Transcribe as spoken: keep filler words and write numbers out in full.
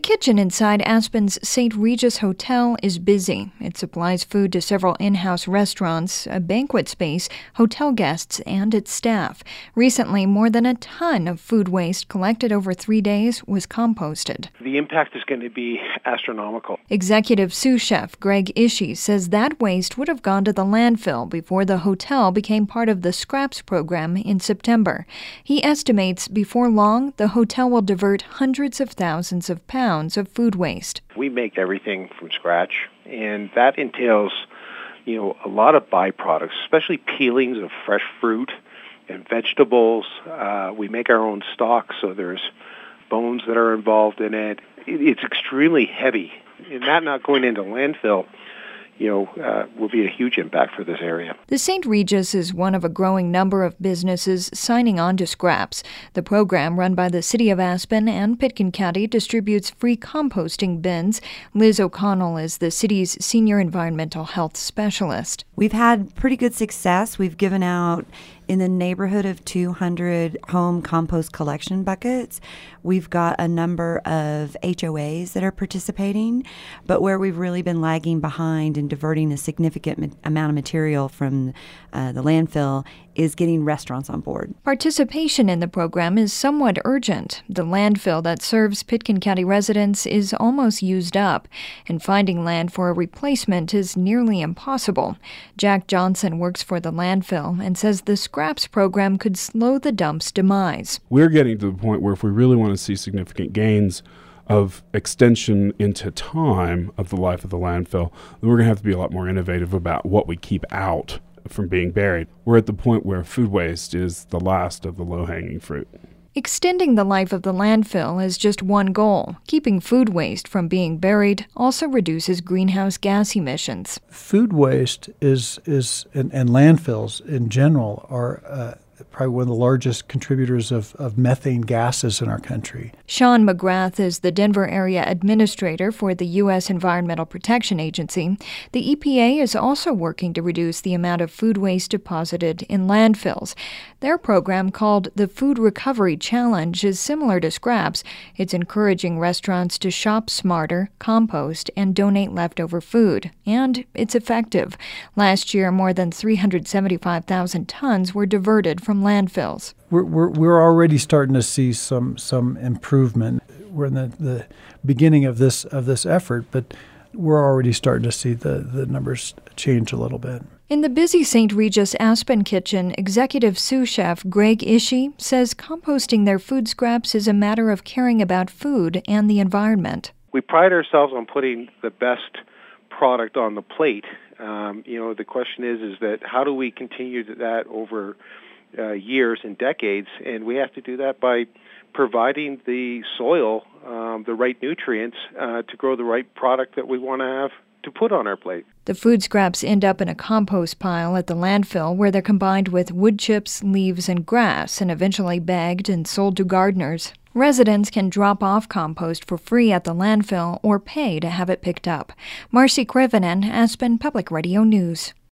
kitchen inside Aspen's Saint Regis Hotel is busy. It supplies food to several in-house restaurants, a banquet space, hotel guests, and its staff. Recently, more than a ton of food waste collected over three days was composted. The impact is going to be astronomical. Executive sous chef Greg Ishii says that waste would have gone to the landfill before the hotel became part of the Scraps program in September. He estimates before long, the hotel will divert hundreds of thousands of pounds of food waste. We make everything from scratch, and that entails, you know, a lot of byproducts, especially peelings of fresh fruit and vegetables. Uh, we make our own stock, so there's bones that are involved in it. it it's extremely heavy, and that not going into landfill, you know, uh, will be a huge impact for this area. The Saint Regis is one of a growing number of businesses signing on to Scraps. The program, run by the City of Aspen and Pitkin County, distributes free composting bins. Liz O'Connell is the city's senior environmental health specialist. We've had pretty good success. We've given out in the neighborhood of two hundred home compost collection buckets. We've got a number of H O As that are participating, but where we've really been lagging behind and diverting a significant ma- amount of material from uh, the landfill is getting restaurants on board. Participation in the program is somewhat urgent. The landfill that serves Pitkin County residents is almost used up, and finding land for a replacement is nearly impossible. Jack Johnson works for the landfill and says the Scraps program could slow the dump's demise. We're getting to the point where if we really want to see significant gains of extension into time of the life of the landfill, then we're going to have to be a lot more innovative about what we keep out from being buried. We're at the point where food waste is the last of the low-hanging fruit. Extending the life of the landfill is just one goal. Keeping food waste from being buried also reduces greenhouse gas emissions. Food waste is, is and, and landfills in general are uh, probably one of the largest contributors of, of methane gases in our country. Sean McGrath is the Denver area administrator for the U S Environmental Protection Agency. The E P A is also working to reduce the amount of food waste deposited in landfills. Their program, called the Food Recovery Challenge, is similar to Scraps. It's encouraging restaurants to shop smarter, compost, and donate leftover food. And it's effective. Last year, more than three hundred seventy-five thousand tons were diverted from landfills. We're, we're, we're already starting to see some some improvement. We're in the, the beginning of this of this effort, but we're already starting to see the, the numbers change a little bit. In the busy Saint Regis Aspen kitchen, executive sous chef Greg Ishii says composting their food scraps is a matter of caring about food and the environment. We pride ourselves on putting the best product on the plate. Um, you know, the question is, is that how do we continue that over uh, years and decades? And we have to do that by providing the soil um, the right nutrients uh, to grow the right product that we want to have to put on our plate. The food scraps end up in a compost pile at the landfill where they're combined with wood chips, leaves, and grass and eventually bagged and sold to gardeners. Residents can drop off compost for free at the landfill or pay to have it picked up. Marcy Krivonen, Aspen Public Radio News.